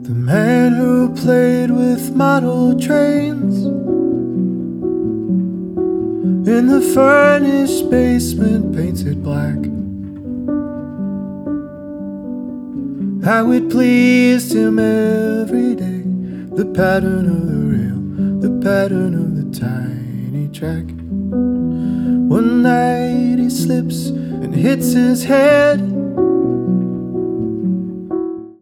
The man who played with model trains in the furnished basement painted black. How it pleased him every day, the pattern of the rail, the pattern of the tiny track. One night he slips and hits his head